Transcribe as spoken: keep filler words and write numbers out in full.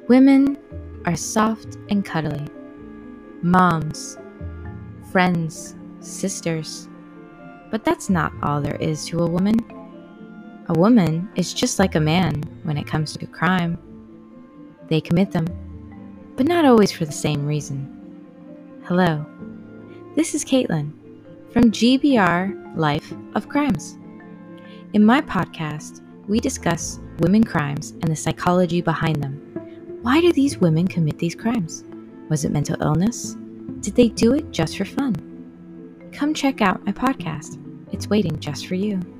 Women are soft and cuddly. Moms, friends, sisters. But that's not all there is to a woman. A woman is just like a man when it comes to crime. They commit them, but not always for the same reason. Hello, this is Caitlin from G B R Life of Crimes. In my podcast, we discuss women crimes and the psychology behind them. Why do these women commit these crimes? Was it mental illness? Did they do it just for fun? Come check out my podcast. It's waiting just for you.